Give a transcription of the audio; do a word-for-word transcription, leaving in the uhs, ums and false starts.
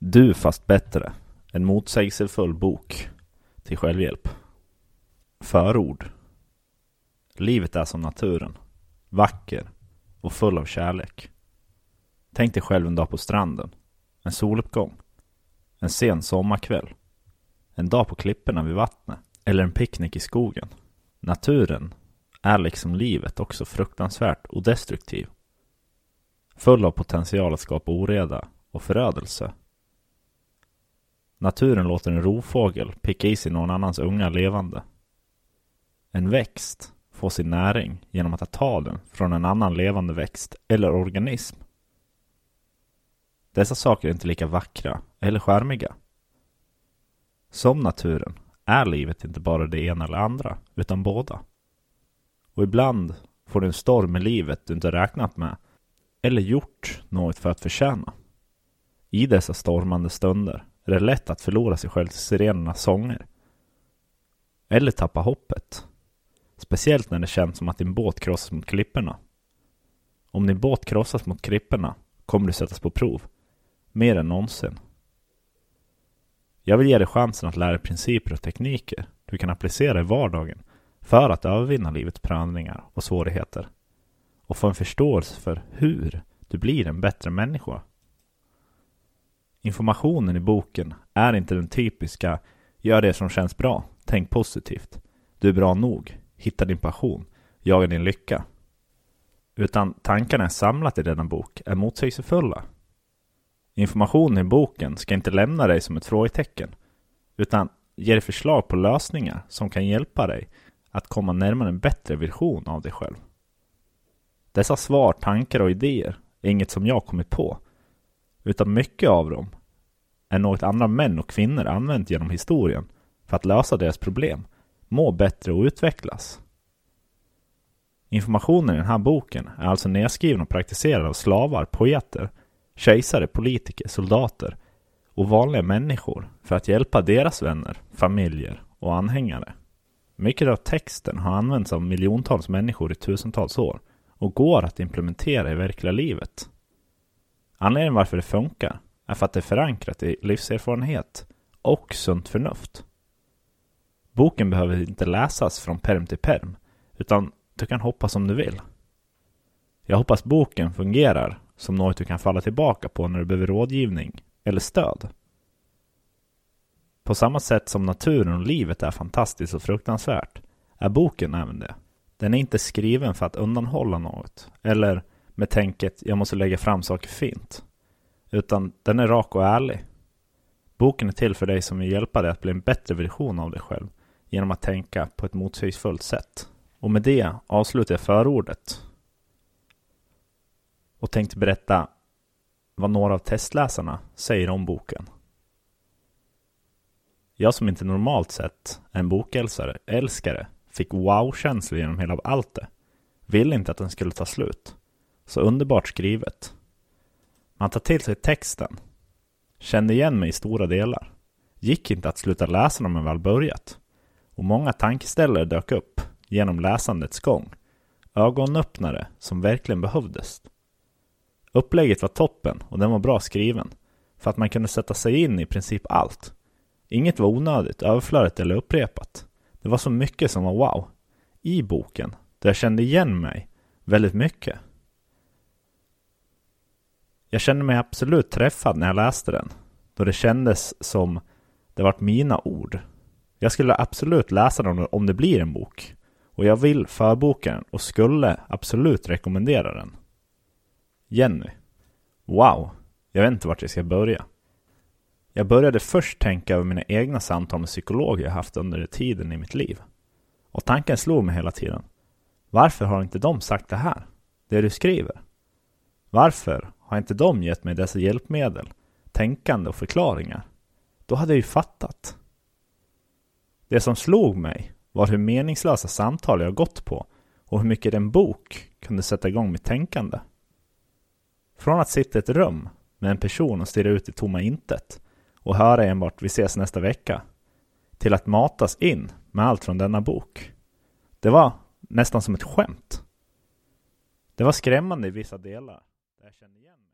Du fast bättre. En motsägelsefull bok till självhjälp. Förord. Livet är som naturen. Vacker och full av kärlek. Tänk dig själv en dag på stranden. En soluppgång. En sen sommarkväll. En dag på klipporna vid vattnet. Eller en picknick i skogen. Naturen är liksom livet också fruktansvärt och destruktiv. Full av potential att skapa oreda och förödelse. Naturen låter en rovfågel picka i sig någon annans unga levande. En växt får sin näring genom att ta den från en annan levande växt eller organism. Dessa saker är inte lika vackra eller charmiga. Som naturen är livet inte bara det ena eller andra, utan båda. Och ibland får du en storm i livet du inte räknat med eller gjort något för att förtjäna. I dessa stormande stunder är det lätt att förlora sig själv till sirenernas sånger. Eller tappa hoppet. Speciellt när det känns som att din båt krossas mot klipporna. Om din båt krossas mot klipporna kommer du sättas på prov. Mer än någonsin. Jag vill ge dig chansen att lära dig principer och tekniker du kan applicera i vardagen för att övervinna livets prövningar och svårigheter. Och få en förståelse för hur du blir en bättre människa. Informationen i boken är inte den typiska gör det som känns bra, tänk positivt, du är bra nog, hitta din passion, jaga din lycka. Utan tankarna är samlat i denna bok är motsägelsefulla. Informationen i boken ska inte lämna dig som ett frågetecken, utan ge dig förslag på lösningar som kan hjälpa dig att komma närmare en bättre version av dig själv. Dessa svar, tankar och idéer är inget som jag kommit på, utan mycket av dem är något andra män och kvinnor använt genom historien för att lösa deras problem, må bättre och utvecklas. Informationen i den här boken är alltså nedskriven och praktiserad av slavar, poeter, kejsare, politiker, soldater och vanliga människor för att hjälpa deras vänner, familjer och anhängare. Mycket av texten har använts av miljontals människor i tusentals år och går att implementera i verkliga livet. Anledningen varför det funkar är för att det är förankrat i livserfarenhet och sunt förnuft. Boken behöver inte läsas från perm till perm, utan du kan hoppas som du vill. Jag hoppas boken fungerar som något du kan falla tillbaka på när du behöver rådgivning eller stöd. På samma sätt som naturen och livet är fantastiskt och fruktansvärt är boken även det. Den är inte skriven för att undanhålla något eller med tänket jag måste lägga fram saker fint. Utan den är rak och ärlig. Boken är till för dig som vill hjälpa dig att bli en bättre version av dig själv genom att tänka på ett motsägelsefullt sätt. Och med det avslutar jag förordet. Och tänkte berätta vad några av testläsarna säger om boken. Jag som inte normalt sett är en bokälskare, älskare, fick wow-känslor genom hela allt det. Ville inte att den skulle ta slut. Så underbart skrivet. Man tar till sig texten. Kände igen mig i stora delar. Gick inte att sluta läsa när man väl börjat. Och många tankeställare dök upp genom läsandets gång. Ögonöppnare som verkligen behövdes. Upplägget var toppen och den var bra skriven. För att man kunde sätta sig in i princip allt. Inget var onödigt, överflödigt eller upprepat. Det var så mycket som var wow. I boken, där jag kände igen mig väldigt mycket. Jag kände mig absolut träffad när jag läste den. Då det kändes som det var mina ord. Jag skulle absolut läsa den om det blir en bok. Och jag vill förboka den och skulle absolut rekommendera den. Jenny. Wow, jag vet inte vart jag ska börja. Jag började först tänka över mina egna samtal med psykologer jag haft under tiden i mitt liv. Och tanken slog mig hela tiden. Varför har inte de sagt det här? Det du skriver. Varför har inte de gett mig dessa hjälpmedel, tänkande och förklaringar? Då hade jag ju fattat. Det som slog mig var hur meningslösa samtal jag gått på och hur mycket en bok kunde sätta igång mitt tänkande. Från att sitta i ett rum med en person och stirra ut i tomma intet och höra enbart vi ses nästa vecka till att matas in med allt från denna bok. Det var nästan som ett skämt. Det var skrämmande i vissa delar där jag kände igen